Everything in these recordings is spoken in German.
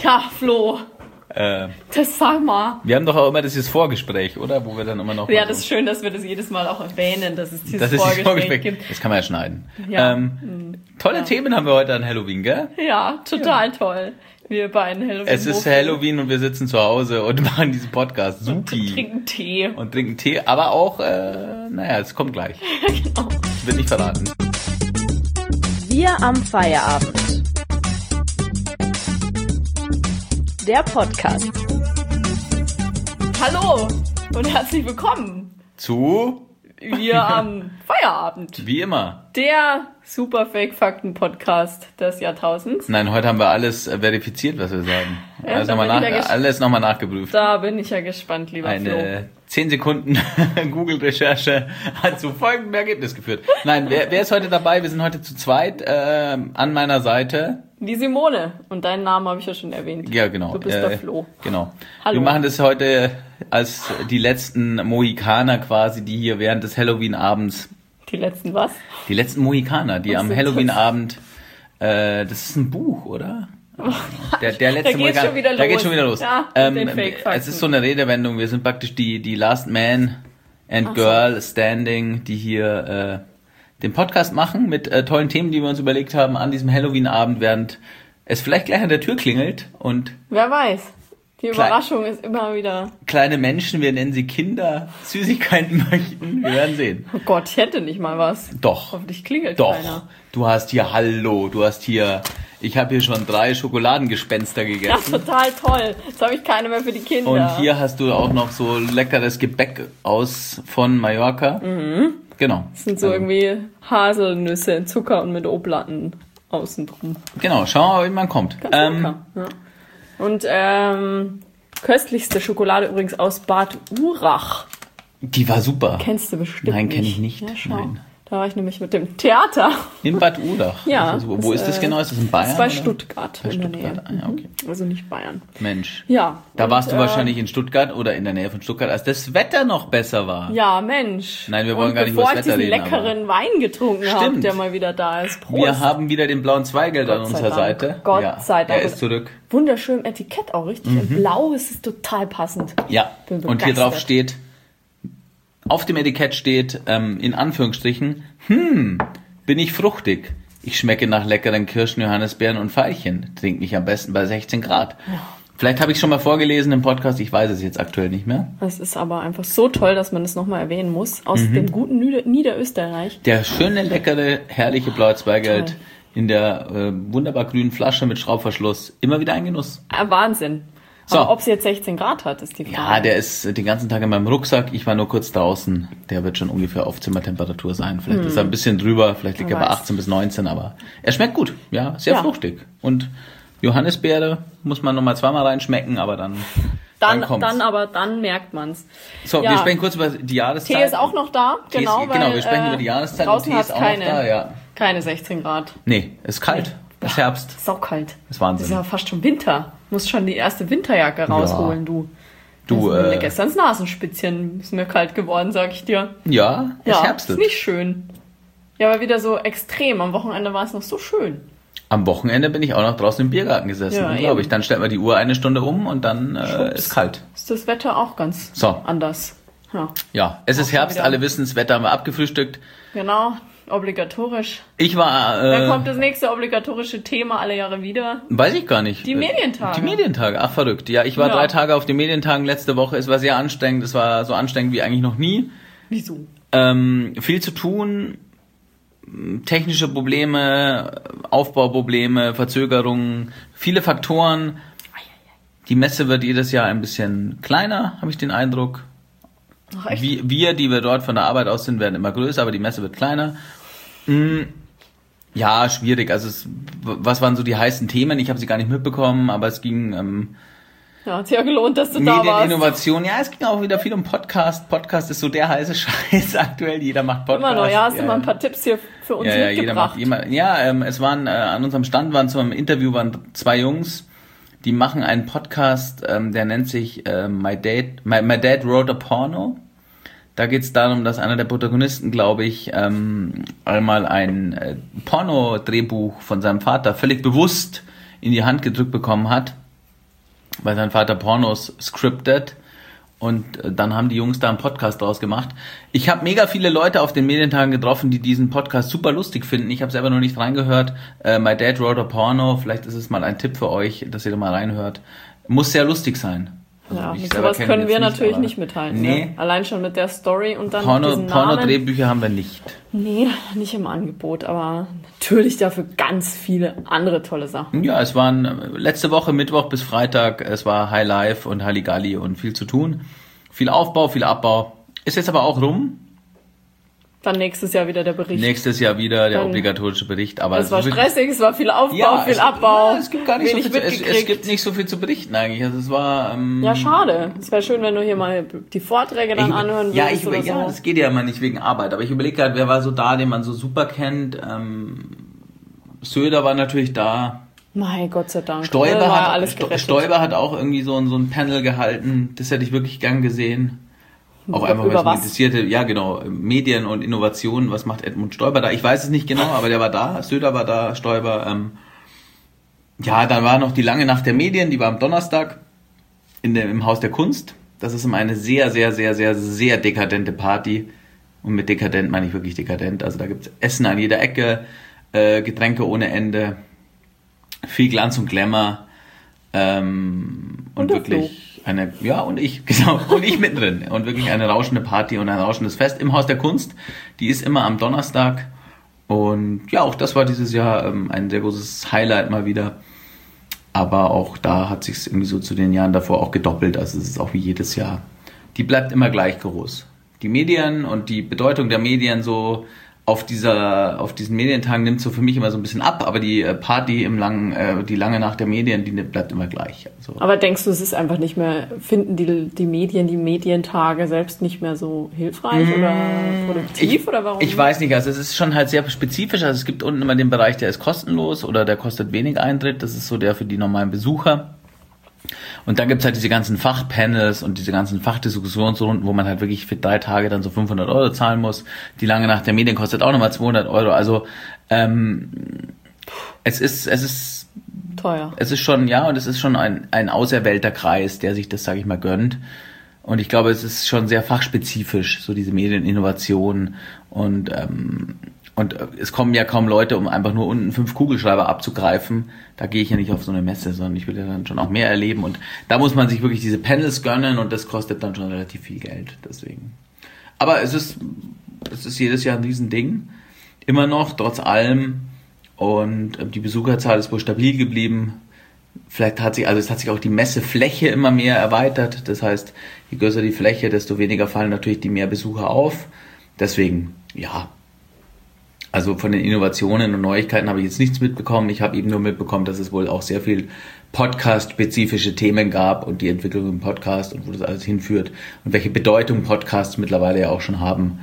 Ja, Flo, das sag mal. Wir haben doch auch immer dieses Vorgespräch, oder? Wo wir dann immer noch... Ja, das ist schön, dass wir das jedes Mal auch erwähnen, dass es dieses Vorgespräch Vorgespräch gibt. Das kann man ja schneiden. Ja. Tolle Themen haben wir heute an Halloween, gell? Ja, total toll. Wir beiden Halloween. Es ist Halloween und wir sitzen zu Hause und machen diesen Podcast. Supi. Trinken Tee. Und trinken Tee, aber auch, es kommt gleich. Genau. Ich will nicht verraten. Wir am Feierabend. Der Podcast. Hallo und herzlich willkommen. Zu? Wir am Feierabend. Wie immer. Der Super Fake Fakten Podcast des Jahrtausends. Nein, heute haben wir alles verifiziert, was wir sagen. Ja, Alles nochmal nachgeprüft. Da bin ich ja gespannt, lieber Flo. Eine 10 Sekunden Google-Recherche hat zu folgendem Ergebnis geführt. Nein, wer ist heute dabei? Wir sind heute zu zweit an meiner Seite. Die Simone. Und deinen Namen habe ich ja schon erwähnt. Ja, genau. Du bist der Flo. Genau. Hallo. Wir machen das heute als die letzten Mohikaner quasi, die hier während des Halloween-Abends... Die letzten was? Die letzten Mohikaner, die Was am sind Halloween-Abend... das ist ein Buch, oder? Der letzte Da geht's schon wieder los. Ja, mit den Fake-Fakten. Es ist so eine Redewendung, wir sind praktisch die Last Man and Girl Standing, die hier den Podcast machen mit tollen Themen, die wir uns überlegt haben an diesem Halloween-Abend, während es vielleicht gleich an der Tür klingelt und... Wer weiß. Die Überraschung ist immer wieder... Kleine Menschen, wir nennen sie Kinder, Süßigkeiten möchten, wir werden sehen. Oh Gott, ich hätte nicht mal was. Doch. Hoffentlich klingelt Doch. keiner. Du hast hier Hallo, ich habe hier schon 3 Schokoladengespenster gegessen. Ja, total toll. Jetzt habe ich keine mehr für die Kinder. Und hier hast du auch noch so leckeres Gebäck von Mallorca. Mhm. Genau. Das sind so irgendwie Haselnüsse in Zucker und mit Oblatten außen drum. Genau, schauen wir mal, wie man kommt. Ganz lecker. Ja. Und köstlichste Schokolade übrigens aus Bad Urach. Die war super. Kennst du bestimmt nicht. Nein, kenne ich nicht. Ja, schau. Nein. Da war ich nämlich mit dem Theater. In Bad Urach? Ja. Also, wo ist das genau? Ist das in Bayern? Das ist bei oder? Stuttgart Bei in der Stuttgart. Nähe. Ah, ja, okay. Also nicht Bayern. Mensch. Ja. Da warst du wahrscheinlich in Stuttgart oder in der Nähe von Stuttgart, als das Wetter noch besser war. Ja, Mensch. Nein, wir wollen und gar nicht über das Wetter reden. Bevor ich diesen leckeren Wein getrunken habe, der mal wieder da ist. Prost. Wir haben wieder den blauen Zweigelt an unserer Seite. Gott sei Dank. Er ist zurück. Wunderschön Etikett auch, richtig. In Blau ist es total passend. Ja, und hier drauf steht, auf dem Etikett steht, in Anführungsstrichen, bin ich fruchtig. Ich schmecke nach leckeren Kirschen, Johannisbeeren und Veilchen. Trink mich am besten bei 16 Grad. Ja. Vielleicht habe ich schon mal vorgelesen im Podcast, ich weiß es jetzt aktuell nicht mehr. Das ist aber einfach so toll, dass man das nochmal erwähnen muss. Aus dem guten Niederösterreich. Der schöne, leckere, herrliche blaue Zweigelt in der wunderbar grünen Flasche mit Schraubverschluss. Immer wieder ein Genuss. Wahnsinn. So. Aber ob sie jetzt 16 Grad hat, ist die Frage. Ja, der ist den ganzen Tag in meinem Rucksack. Ich war nur kurz draußen. Der wird schon ungefähr auf Zimmertemperatur sein. Vielleicht ist er ein bisschen drüber. Vielleicht liegt er bei 18 bis 19. Aber er schmeckt gut. Ja, sehr fruchtig. Und Johannisbeere muss man nochmal zweimal reinschmecken, aber dann kommt's. Dann merkt man's. So, wir sprechen kurz über die Jahreszeit. Tee ist auch noch da. Genau, wir sprechen über die Jahreszeit. Draußen und Tee ist auch noch da, ja. Keine 16 Grad. Nee, ist kalt. Es ist Herbst. Saukalt. Das ist Wahnsinn. Das ist ja fast schon Winter. Musst schon die erste Winterjacke rausholen, du. Gestern das Nasenspitzchen ist mir kalt geworden, sag ich dir. Ja, es herbstet. Ist nicht schön. Ja, aber wieder so extrem. Am Wochenende war es noch so schön. Am Wochenende bin ich auch noch draußen im Biergarten gesessen, glaube ich. Dann stellt man die Uhr 1 Stunde um und dann ist kalt. Ist das Wetter auch ganz anders. Ja, es ist Herbst, alle wissen, das Wetter haben wir abgefrühstückt. Genau. Obligatorisch. Dann kommt das nächste obligatorische Thema alle Jahre wieder. Weiß ich gar nicht. Die Medientage. Die Medientage, ach verrückt. Ja, ich war 3 Tage auf den Medientagen letzte Woche. Es war sehr anstrengend. Es war so anstrengend wie eigentlich noch nie. Wieso? Viel zu tun. Technische Probleme, Aufbauprobleme, Verzögerungen, viele Faktoren. Die Messe wird jedes Jahr ein bisschen kleiner, habe ich den Eindruck. Ach, echt? Wir, die wir dort von der Arbeit aus sind, werden immer größer, aber die Messe wird kleiner. Ja, schwierig. Also was waren so die heißen Themen? Ich habe sie gar nicht mitbekommen, aber es ging hat sich ja gelohnt, dass du da warst. Medieninnovation, ja, es ging auch wieder viel um Podcast. Podcast ist so der heiße Scheiß aktuell. Jeder macht Podcast. Immer noch, hast du mal ein paar Tipps hier für uns mitgebracht? Es waren an unserem Stand zum Interview 2 Jungs, die machen einen Podcast, der nennt sich My Dad Wrote a Porno. Da geht es darum, dass einer der Protagonisten, glaube ich, einmal ein Porno-Drehbuch von seinem Vater völlig bewusst in die Hand gedrückt bekommen hat weil sein Vater Pornos scriptet. Und dann haben die Jungs da einen Podcast draus gemacht. Ich habe mega viele Leute auf den Medientagen getroffen, die diesen Podcast super lustig finden. Ich habe selber noch nicht reingehört. My Dad Wrote a Porno. Vielleicht ist es mal ein Tipp für euch, dass ihr da mal reinhört. Muss sehr lustig sein. Also ja, mit sowas können wir natürlich nicht mitteilen. Nee. Ne? Allein schon mit der Story und dann diesen Namen. Porno-Drehbücher haben wir nicht. Nee, nicht im Angebot, aber natürlich dafür ganz viele andere tolle Sachen. Ja, es waren letzte Woche Mittwoch bis Freitag, es war High Life und Halligalli und viel zu tun. Viel Aufbau, viel Abbau. Ist jetzt aber auch rum. Dann nächstes Jahr wieder der Bericht. Nächstes Jahr wieder der obligatorische Bericht. Aber es war stressig, es war viel Aufbau, viel Abbau. Ja, es gibt gar nicht so viel, es gibt nicht so viel zu berichten eigentlich. Also es war. Ja, schade. Es wäre schön, wenn du hier mal die Vorträge dann anhören würdest. Ja, das geht ja immer nicht wegen Arbeit. Aber ich überlege gerade, wer war so da, den man so super kennt. Söder war natürlich da. Mein Gott sei Dank. Stoiber hat auch irgendwie so ein Panel gehalten. Das hätte ich wirklich gern gesehen. Auch einfach, weil es mich interessierte, ja genau, Medien und Innovationen, was macht Edmund Stoiber da? Ich weiß es nicht genau, aber der war da, Söder war da, Stoiber. Ja, dann war noch die lange Nacht der Medien, die war am Donnerstag im Haus der Kunst. Das ist immer eine sehr, sehr, sehr, sehr, sehr dekadente Party. Und mit dekadent meine ich wirklich dekadent. Also da gibt's Essen an jeder Ecke, Getränke ohne Ende, viel Glanz und Glamour und wirklich... und ich mittendrin. Und wirklich eine rauschende Party und ein rauschendes Fest im Haus der Kunst. Die ist immer am Donnerstag. Und ja, auch das war dieses Jahr ein sehr großes Highlight mal wieder. Aber auch da hat sich's irgendwie so zu den Jahren davor auch gedoppelt. Also es ist auch wie jedes Jahr. Die bleibt immer gleich groß. Die Medien und die Bedeutung der Medien so auf diesen Medientagen nimmt so für mich immer so ein bisschen ab, aber die Party die lange Nacht der Medien, die bleibt immer gleich. Also. Aber denkst du, es ist einfach nicht mehr, finden die Medientage selbst nicht mehr so hilfreich oder produktiv oder warum? Ich weiß nicht, also es ist schon halt sehr spezifisch, also es gibt unten immer den Bereich, der ist kostenlos oder der kostet wenig Eintritt, das ist so der für die normalen Besucher. Und dann gibt's halt diese ganzen Fachpanels und diese ganzen Fachdiskussionsrunden, wo man halt wirklich für 3 Tage dann so 500 € zahlen muss. Die lange Nacht der Medien kostet auch nochmal 200 €. Also es ist teuer. Es ist schon, ja, und es ist schon ein auserwählter Kreis, der sich das, sage ich mal, gönnt. Und ich glaube, es ist schon sehr fachspezifisch, so diese Medieninnovation und es kommen ja kaum Leute, um einfach nur unten 5 Kugelschreiber abzugreifen. Da gehe ich ja nicht auf so eine Messe, sondern ich will ja dann schon auch mehr erleben. Und da muss man sich wirklich diese Panels gönnen und das kostet dann schon relativ viel Geld. Deswegen. Aber es ist jedes Jahr ein Riesending. Immer noch, trotz allem. Und die Besucherzahl ist wohl stabil geblieben. Vielleicht hat sich auch die Messefläche immer mehr erweitert. Das heißt, je größer die Fläche, desto weniger fallen natürlich die mehr Besucher auf. Deswegen, ja. Also von den Innovationen und Neuigkeiten habe ich jetzt nichts mitbekommen. Ich habe eben nur mitbekommen, dass es wohl auch sehr viel Podcast-spezifische Themen gab und die Entwicklung im Podcast und wo das alles hinführt und welche Bedeutung Podcasts mittlerweile ja auch schon haben.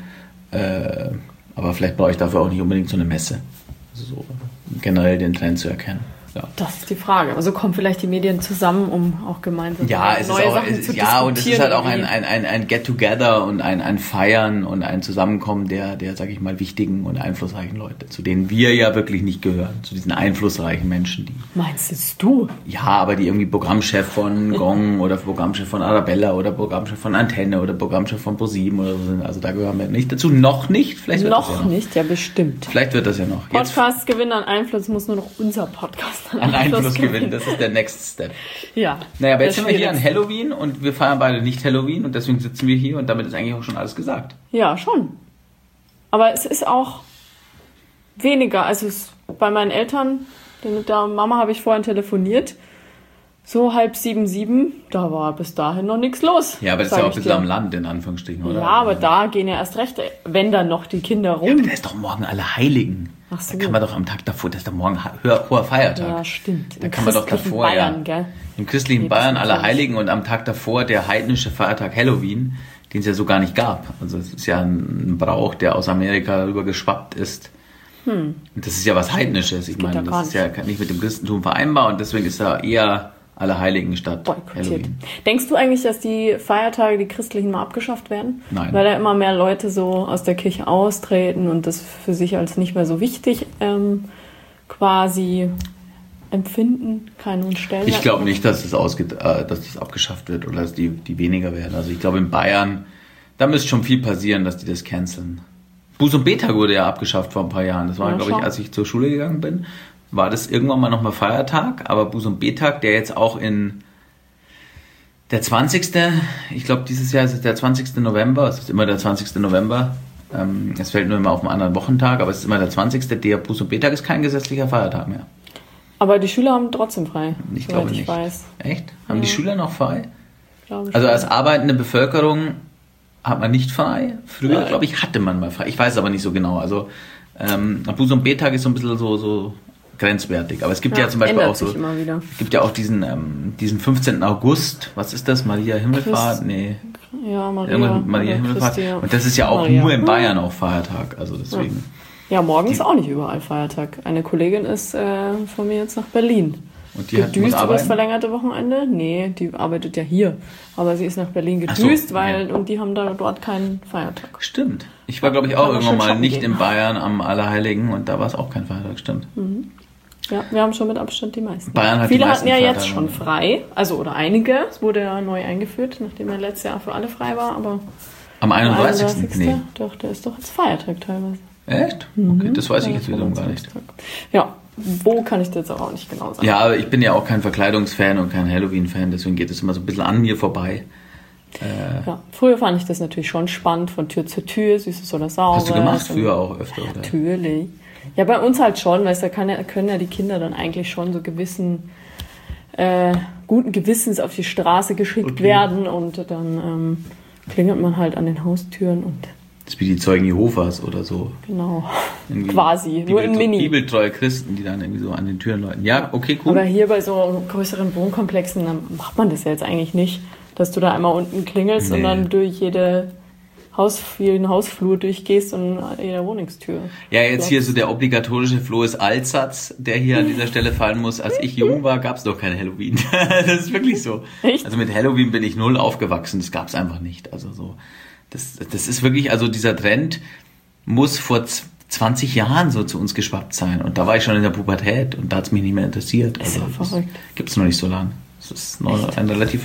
Aber vielleicht brauche ich dafür auch nicht unbedingt so eine Messe. Also so generell den Trend zu erkennen. Ja. Das ist die Frage. Also kommen vielleicht die Medien zusammen, um auch gemeinsam neue Sachen zu diskutieren. Ja, und es ist halt auch ein Get-Together und ein Feiern und ein Zusammenkommen der, sag ich mal, wichtigen und einflussreichen Leute, zu denen wir ja wirklich nicht gehören, zu diesen einflussreichen Menschen, die... Meinst jetzt du? Ja, aber die irgendwie Programmchef von Gong oder Programmchef von Arabella oder Programmchef von Antenne oder Programmchef von ProSieben oder so sind. Also da gehören wir nicht dazu. Noch nicht. Vielleicht wird das ja noch. Nicht, ja bestimmt. Vielleicht wird das ja noch. Podcasts gewinnen an Einfluss, muss nur noch unser Podcast an Einfluss gewinnen, das ist der Next Step. Ja. Naja, aber jetzt sind wir hier an Halloween und wir feiern beide nicht Halloween und deswegen sitzen wir hier und damit ist eigentlich auch schon alles gesagt. Ja, schon. Aber es ist auch weniger, also bei meinen Eltern, mit der Mama habe ich vorhin telefoniert, so 6:30, 7, da war bis dahin noch nichts los. Ja, aber das ist ja auch ein bisschen am Land, in Anführungsstrichen, oder? Ja, aber da gehen ja erst recht, wenn dann noch die Kinder rum. Ja, aber da ist doch morgen Allerheiligen. Ach so. Da kann man doch am Tag davor, das ist doch morgen hoher Feiertag. Ja, stimmt. Da kann man doch davor, Bayern, gell? Im christlichen Bayern Allerheiligen und am Tag davor der heidnische Feiertag Halloween, den es ja so gar nicht gab. Also es ist ja ein Brauch, der aus Amerika rüber geschwappt ist. Und das ist ja was Heidnisches. Ich meine, das ist ja nicht mit dem Christentum vereinbar und deswegen ist da eher Allerheiligen statt Halloween. Denkst du eigentlich, dass die Feiertage, die christlichen, mal abgeschafft werden? Nein. Weil da immer mehr Leute so aus der Kirche austreten und das für sich als nicht mehr so wichtig quasi empfinden, keinen hohen Stellenwert. Ich glaube nicht, dass das abgeschafft wird oder dass die weniger werden. Also ich glaube in Bayern, da müsste schon viel passieren, dass die das canceln. Buß- und B-Tag wurde ja abgeschafft vor ein paar Jahren. Das war, glaube ich, als ich zur Schule gegangen bin, war das irgendwann mal nochmal Feiertag. Aber Buß- und B-Tag, der jetzt auch der 20. Ich glaube, dieses Jahr ist es der 20. November. Es ist immer der 20. November. Es fällt nur immer auf einen anderen Wochentag, aber es ist immer der 20. Der Buß- und B-Tag ist kein gesetzlicher Feiertag mehr. Aber die Schüler haben trotzdem frei. Ich glaube nicht. Weiß. Echt? Haben die Schüler noch frei? Glaube Also als arbeitende Bevölkerung hat man nicht frei. Früher, glaube ich, hatte man mal frei. Ich weiß es aber nicht so genau. Also Buß- und B-Tag ist so ein bisschen so grenzwertig. Aber es gibt ja zum Beispiel auch so, es gibt ja auch diesen 15. August. Was ist das? Maria Himmelfahrt? Nee. Ja, Maria Himmelfahrt. Christi, ja. Und das ist ja auch nur in Bayern auch Feiertag. Also deswegen. Ja, morgen ist auch nicht überall Feiertag. Eine Kollegin ist von mir jetzt nach Berlin. Und die gedüst hat über das verlängerte Wochenende? Nee, die arbeitet ja hier. Aber sie ist nach Berlin gedüst, und die haben dort keinen Feiertag. Stimmt. Ich war, glaube ich, auch irgendwann mal nicht in Bayern am Allerheiligen und da war es auch kein Feiertag, stimmt. Mhm. Ja, wir haben schon mit Abstand die meisten. Bayern hat Viele die meisten hatten ja Feiertage. jetzt schon frei, oder einige. Es wurde ja neu eingeführt, nachdem er letztes Jahr für alle frei war, aber am 31. Nee. Doch, der ist doch jetzt Feiertag teilweise. Echt? Okay, das weiß ich jetzt wiederum gar nicht. Ja, wo kann ich dir jetzt auch nicht genau sagen. Ja, aber ich bin ja auch kein Verkleidungsfan und kein Halloween-Fan, deswegen geht es immer so ein bisschen an mir vorbei. Ja, früher fand ich das natürlich schon spannend, von Tür zu Tür, Süßes oder Saures. Hast du gemacht früher auch öfter? Oder? Natürlich. Ja, bei uns halt schon, weil da können ja die Kinder dann eigentlich schon so guten Gewissens auf die Straße geschickt werden und dann klingelt man halt an den Haustüren und das ist wie die Zeugen Jehovas oder so. Genau, quasi, nur in Mini. Bibeltreue Christen, die dann irgendwie so an den Türen läuten. Ja, okay, cool. Aber hier bei so größeren Wohnkomplexen, dann macht man das ja jetzt eigentlich nicht, dass du da einmal unten klingelst und dann durch jeden Hausflur durchgehst und jeder Wohnungstür. Ja, jetzt hier so der obligatorische Floes-Altsatz, der hier an dieser Stelle fallen muss. Als ich jung war, gab es doch kein Halloween. Das ist wirklich so. Echt? Also mit Halloween bin ich null aufgewachsen, das gab es einfach nicht. Also so, das ist wirklich, also dieser Trend muss vor 20 Jahren so zu uns geschwappt sein. Und da war ich schon in der Pubertät und da hat es mich nicht mehr interessiert. Das ist ja verrückt. Gibt es noch nicht so lange. Das ist ein relativ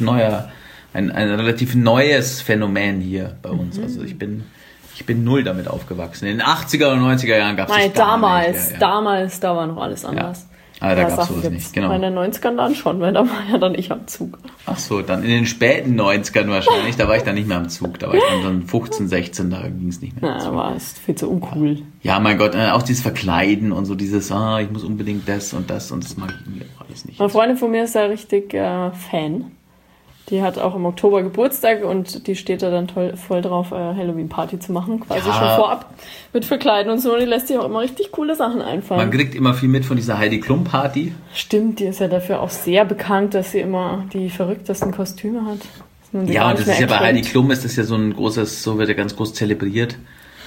neues Phänomen hier bei uns. Also ich bin null damit aufgewachsen. In den 80er und 90er Jahren gab es das damals, nicht. Damals, da war noch alles anders. Ja. Aber da gab es sowas nicht, genau. Bei den 90ern dann schon, weil da war ja dann ich am Zug. Ach so, dann in den späten 90ern wahrscheinlich, da war ich dann nicht mehr am Zug. Da war ich dann 15, 16, da ging es nicht mehr. Ja, da war es viel zu uncool. Ja, mein Gott, auch dieses Verkleiden und so dieses, ich muss unbedingt das und das mag ich irgendwie auch alles nicht. Eine Freundin von mir ist da richtig Fan. Die hat auch im Oktober Geburtstag und die steht da dann voll drauf, Halloween-Party zu machen, quasi schon vorab mit Verkleiden und so. Und die lässt sich auch immer richtig coole Sachen einfallen. Man kriegt immer viel mit von dieser Heidi Klum-Party. Stimmt, die ist ja dafür auch sehr bekannt, dass sie immer die verrücktesten Kostüme hat. Ja, und das ist ja bei Heidi Klum ist das ja so ein großes, so wird ja ganz groß zelebriert.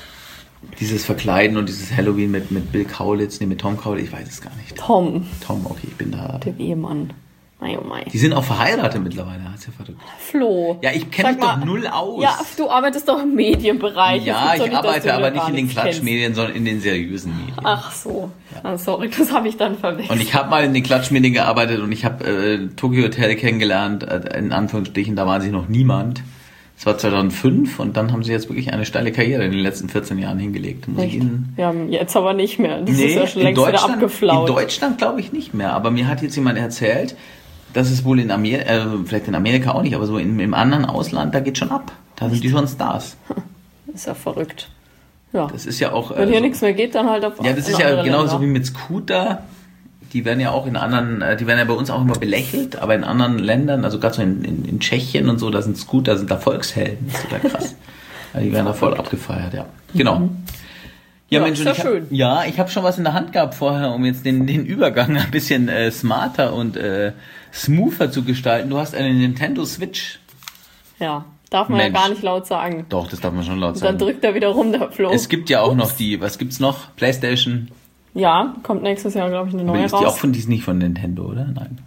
Dieses Verkleiden und dieses Halloween mit Bill Kaulitz, mit Tom Kaulitz, ich weiß es gar nicht. Tom, okay, ich bin da. der Ehemann. Mei, oh mei. Die sind auch verheiratet mittlerweile, das ist ja verrückt. Flo. Ja, ich kenne mich doch null aus. Ja, du arbeitest doch im Medienbereich. Ja, ich arbeite aber nicht in den Klatschmedien, sondern in den seriösen Medien. Ach so. Ja. Sorry, das habe ich dann verwechselt. Und ich habe mal in den Klatschmedien gearbeitet und ich habe Tokyo Hotel kennengelernt, in Anführungsstrichen, da waren sie noch niemand. Das war 2005 und dann haben sie jetzt wirklich eine steile Karriere in den letzten 14 Jahren hingelegt. Ja, jetzt aber nicht mehr. Das ist ja schon längst wieder abgeflaut. In Deutschland glaube ich nicht mehr, aber mir hat jetzt jemand erzählt, dass es wohl in Amerika, vielleicht in Amerika auch nicht, aber so im anderen Ausland, da geht schon ab. Da sind die schon Stars. Das ist ja verrückt. Ja. Das ist ja auch... Wenn hier nichts mehr geht, dann halt auf Ja, das ist ja genauso wie mit Scooter. Die werden ja auch die werden ja bei uns auch immer belächelt, aber in anderen Ländern, also gerade so in Tschechien und so, da sind Scooter, sind da Volkshelden. Das ist total krass. Die werden da voll abgefeiert, ja. Genau. Ja, Mensch, schön. Ich habe schon was in der Hand gehabt vorher, um jetzt den Übergang ein bisschen smarter und smoother zu gestalten. Du hast eine Nintendo Switch. Ja, darf man ja gar nicht laut sagen. Doch, das darf man schon laut sagen. Dann drückt er wieder rum, der Flo. Es gibt ja auch noch was gibt's noch? PlayStation. Ja, kommt nächstes Jahr, glaube ich, eine neue raus. Die ist nicht von Nintendo, oder? Nein.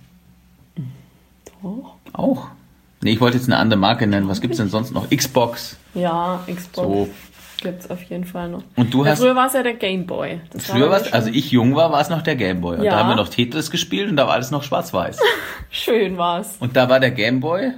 Doch. Auch? Nee, ich wollte jetzt eine andere Marke nennen. Was gibt's denn sonst noch? Xbox. Ja, Xbox. So. gibt's auf jeden Fall noch. Und du hast... Früher war es ja der Gameboy. Früher war es, also ich jung war es noch der Gameboy. Und Ja. da haben wir noch Tetris gespielt und da war alles noch schwarz-weiß. Schön war's. Und da war der Gameboy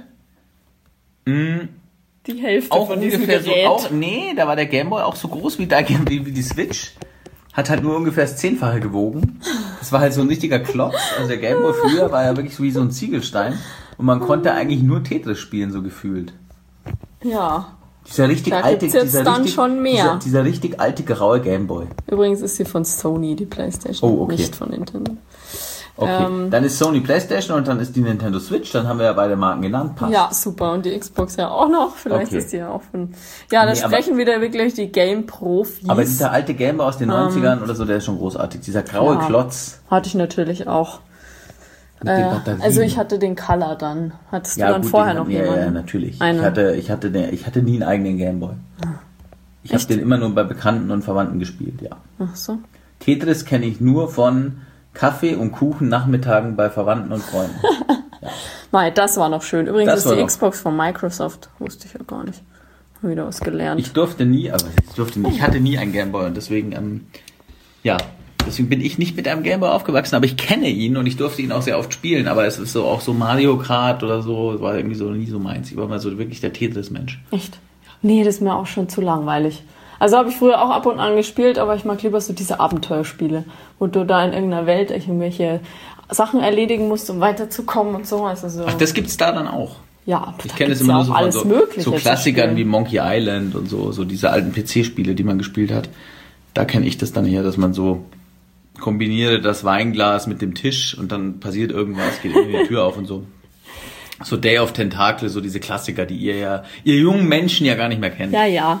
Die Hälfte auch von diesem ungefähr Gerät. da war der Gameboy auch so groß wie die Switch. Hat halt nur ungefähr das 10-fache gewogen. Das war halt so ein richtiger Klotz. Also der Gameboy früher war ja wirklich so wie so ein Ziegelstein. Und man konnte eigentlich nur Tetris spielen, so gefühlt. Ja. Dieser richtig Da alte, gibt's jetzt dann schon mehr. Dieser richtig alte graue Gameboy. Übrigens ist sie von Sony, die Playstation, Oh, okay. nicht von Nintendo. Okay, dann ist Sony Playstation und dann ist die Nintendo Switch. Dann haben wir ja beide Marken genannt. Passt. Ja, super. Und die Xbox ja auch noch. Vielleicht Okay. ist die ja auch von... Ja, da Nee, aber- sprechen wieder wirklich die Game-Profis. Aber dieser alte Gameboy aus den 90ern oder so, der ist schon großartig. Dieser graue Ja. Klotz Hatte ich natürlich auch. mit den Batterien. Also ich hatte den Color dann. Hattest du dann gut, vorher den noch hatten wir, jemanden? Ja, natürlich. Eine. Ich hatte nie einen eigenen Gameboy. Ich habe Echt? den immer nur bei Bekannten und Verwandten gespielt, ja. Ach so. Tetris kenne ich nur von Kaffee und Kuchen Nachmittagen bei Verwandten und Freunden. Nein, das war noch schön. Übrigens Das ist war die noch- Xbox von Microsoft. Wusste ich ja gar nicht. Hab wieder was gelernt. Ich hatte nie einen Gameboy und deswegen, deswegen bin ich nicht mit einem Gameboy aufgewachsen, aber ich kenne ihn und ich durfte ihn auch sehr oft spielen, aber es ist so auch so Mario Kart oder so, das war irgendwie so nie so meins. Ich war mal so wirklich der Tetris-Mensch. Echt? Nee, das ist mir auch schon zu langweilig. Also habe ich früher auch ab und an gespielt, aber ich mag lieber so diese Abenteuerspiele, wo du da in irgendeiner Welt irgendwelche Sachen erledigen musst, um weiterzukommen und so. Also so. Ach, das gibt's da dann auch. Ja, Ich da kenne es gibt's immer ja nur auch so von alles so Mögliche zu Klassikern spielen. wie Monkey Island und so diese alten PC-Spiele, die man gespielt hat. Da kenne ich das dann her, dass man so kombiniere das Weinglas mit dem Tisch und dann passiert irgendwas, geht irgendwie die Tür auf und so. So Day of Tentacle, so diese Klassiker, die ihr jungen Menschen ja gar nicht mehr kennt. Ja.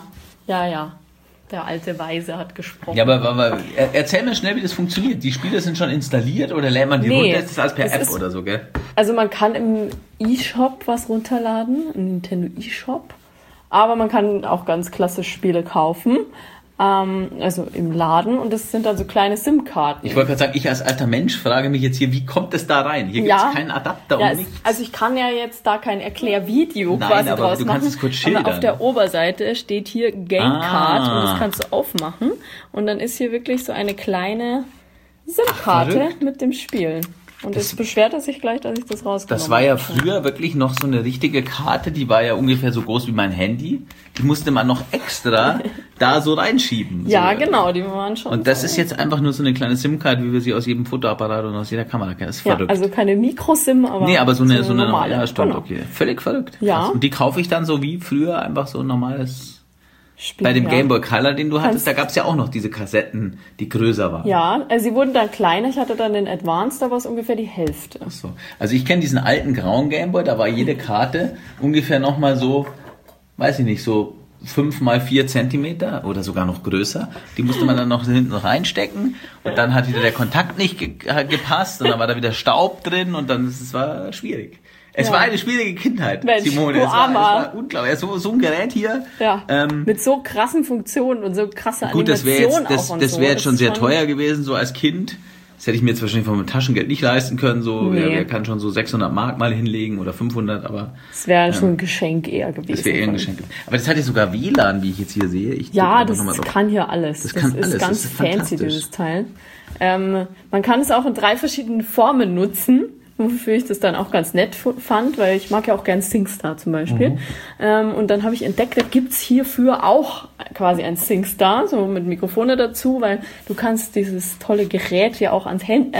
Der alte Weise hat gesprochen. Ja, aber erzähl mir schnell, wie das funktioniert. Die Spiele sind schon installiert oder lädt man die runter? Das ist alles per App oder so, gell? Also man kann im eShop was runterladen, im Nintendo eShop. Aber man kann auch ganz klassisch Spiele kaufen. Also im Laden. Und das sind dann so kleine SIM-Karten. Ich wollte gerade sagen, ich als alter Mensch frage mich jetzt hier, wie kommt es da rein? Hier gibt es keinen Adapter und nichts. Also ich kann ja jetzt da kein Erklärvideo Nein, quasi aber draus du machen. kannst es kurz schildern. Aber auf der Oberseite steht hier Gamecard und das kannst du aufmachen. Und dann ist hier wirklich so eine kleine SIM-Karte verrückt. mit dem Spiel. Und das beschwert er sich gleich, dass ich das rausgenommen habe. Das war ja früher wirklich noch so eine richtige Karte, die war ja ungefähr so groß wie mein Handy. Die musste man noch extra da so reinschieben. Ja, so. genau, die waren schon. Und das so. ist jetzt einfach nur so eine kleine SIM-Card, wie wir sie aus jedem Fotoapparat und aus jeder Kamera kennen. Das ist ja, verrückt. also keine Mikro-SIM, aber Nee, aber so eine normale. ja, stimmt, Genau. okay. Völlig verrückt. Ja. Krass. Und die kaufe ich dann so wie früher einfach so ein normales. Spiel, Bei dem ja. Game Boy Color, den du hattest, Kannst- da gab es ja auch noch diese Kassetten, die größer waren. Ja, also sie wurden dann kleiner. Ich hatte dann den Advanced, da war es ungefähr die Hälfte. Ach so. Also ich kenne diesen alten grauen Game Boy, da war jede Karte ungefähr nochmal so, weiß ich nicht, so 5 mal 4 Zentimeter oder sogar noch größer. Die musste man dann noch hinten noch reinstecken und dann hat wieder der Kontakt nicht gepasst und dann war da wieder Staub drin und dann es war schwierig. Es war eine schwierige Kindheit, Mensch, Simone. du Es Armer. war unglaublich. So ein Gerät hier. Ja, Ähm, mit so krassen Funktionen und so krasser Gut, das wäre Animation jetzt, auch und das so. wäre jetzt schon ist sehr teuer gewesen, so als Kind. Das hätte ich mir jetzt wahrscheinlich von meinem Taschengeld nicht leisten können. So, Nee. wer kann schon so 600 Mark mal hinlegen oder 500, aber Das wäre schon ein Geschenk eher gewesen. das wäre eher ein Geschenk. Aber das hat ja sogar WLAN, wie ich jetzt hier sehe. Ich Ja, guck das einfach noch mal drauf. kann hier alles. Das kann ist alles, ganz das ist fancy, fantastisch. dieses Teil. Man kann es auch in 3 verschiedenen Formen nutzen, wofür ich das dann auch ganz nett fand, weil ich mag ja auch gern SingStar zum Beispiel. Und dann habe ich entdeckt, da gibt's hierfür auch quasi ein SingStar, so mit Mikrofone dazu, weil du kannst dieses tolle Gerät ja auch ans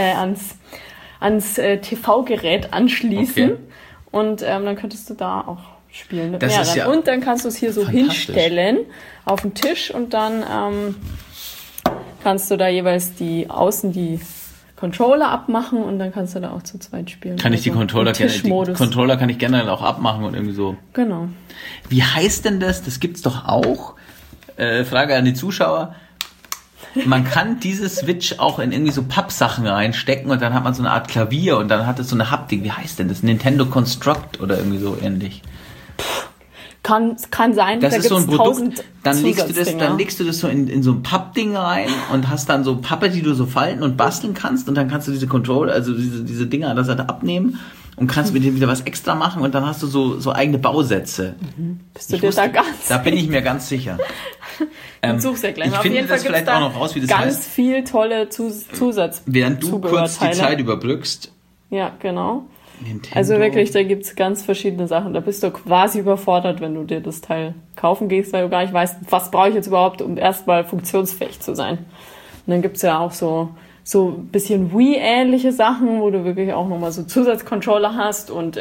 TV-Gerät anschließen. Okay. Und dann könntest du da auch spielen mit Das ist mehreren. ja Und dann kannst du es hier so fantastisch. hinstellen auf den Tisch und dann kannst du da jeweils die Controller abmachen und dann kannst du da auch zu zweit spielen. Kann ich die Also Controller im Tischmodus. Die Controller kann ich generell auch abmachen und irgendwie so. Genau. Wie heißt denn das? Das gibt's doch auch. Frage an die Zuschauer. Man kann diese Switch auch in irgendwie so Pappsachen reinstecken und dann hat man so eine Art Klavier und dann hat es so eine Haptik. Wie heißt denn das? Nintendo Construct oder irgendwie so ähnlich. Kann sein, Das da ist so ein gibt's Produkt, 1000 dann legst du Zusatzdinger. das so in so ein Pappding rein und hast dann so Pappe, die du so falten und basteln kannst und dann kannst du diese Controller, also diese Dinger an der Seite abnehmen und kannst mit dem wieder was extra machen und dann hast du so eigene Bausätze. Bist du dir da ganz Da bin ich mir ganz sicher. Such's ja gleich. Ich Auf finde jeden Fall das vielleicht gibt's auch da noch raus, wie das ganz heißt. viel tolle Zusatz. Während du kurz die Zubehörteile. Zeit überbrückst. Ja, genau. Nintendo. Also wirklich, da gibt's ganz verschiedene Sachen. Da bist du quasi überfordert, wenn du dir das Teil kaufen gehst, weil du gar nicht weißt, was brauche ich jetzt überhaupt, um erstmal funktionsfähig zu sein. Und dann gibt's ja auch so ein bisschen Wii-ähnliche Sachen, wo du wirklich auch nochmal so Zusatzcontroller hast und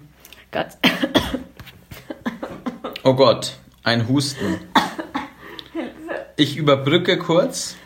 Oh Gott, ein Husten. Ich überbrücke kurz.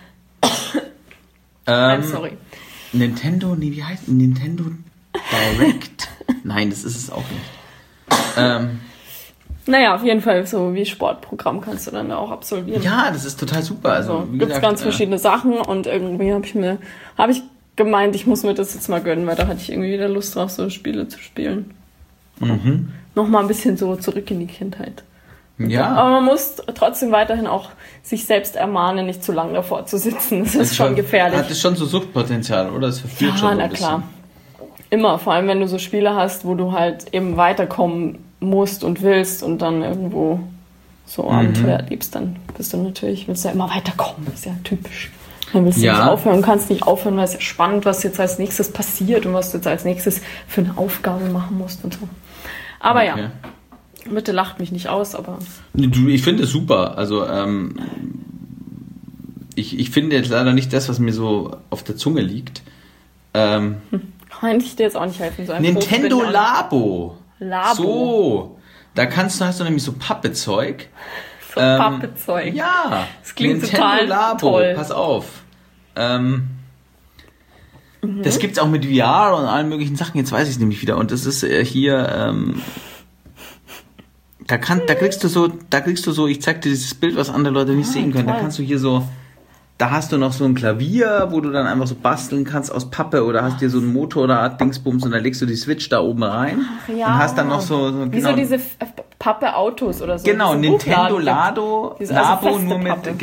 I'm sorry. Nintendo, nee, wie heißt Nintendo Direct? Nein, das ist es auch nicht. Naja, auf jeden Fall so wie Sportprogramm kannst du dann auch absolvieren. Ja, das ist total super. Also, wie Gibt's gesagt, ganz verschiedene Sachen und irgendwie habe ich gemeint, ich muss mir das jetzt mal gönnen, weil da hatte ich irgendwie wieder Lust drauf, so Spiele zu spielen. Nochmal ein bisschen so zurück in die Kindheit. Ja. Aber man muss trotzdem weiterhin auch sich selbst ermahnen, nicht zu lange davor zu sitzen. Das ist schon gefährlich. Hat es schon so Suchtpotenzial, oder? Das verführt schon Ja, so na ein bisschen. klar. Immer, vor allem wenn du so Spiele hast, wo du halt eben weiterkommen musst und willst und dann irgendwo so Abenteuer erlebst, dann willst du ja immer weiterkommen. Das ist ja typisch. Dann willst du nicht aufhören, kannst nicht aufhören, weil es ja spannend, was jetzt als nächstes passiert und was du jetzt als nächstes für eine Aufgabe machen musst und so. Aber ja, bitte lacht mich nicht aus, aber... Ich finde es super. Also, ich finde jetzt leider nicht das, was mir so auf der Zunge liegt. Kann ich dir jetzt auch nicht helfen. So ein Nintendo Profi bin ich Labo. Labo. So. Da hast du nämlich so Pappezeug. So Pappezeug. Ja. Das klingt Nintendo total Labo. toll. Pass auf. Das gibt's auch mit VR und allen möglichen Sachen. Jetzt weiß ich es nämlich wieder. Und das ist hier... Da kriegst du so, ich zeig dir dieses Bild, was andere Leute nicht sehen können. Toll. Da kannst du hier so, da hast du noch so ein Klavier, wo du dann einfach so basteln kannst aus Pappe oder hast dir so ein Motorrad-Dingsbums und dann legst du die Switch da oben rein und hast dann noch so Wie genau, so diese Pappe-Autos oder so. genau, diese Nintendo Buchladen Labo, gibt. Also feste nur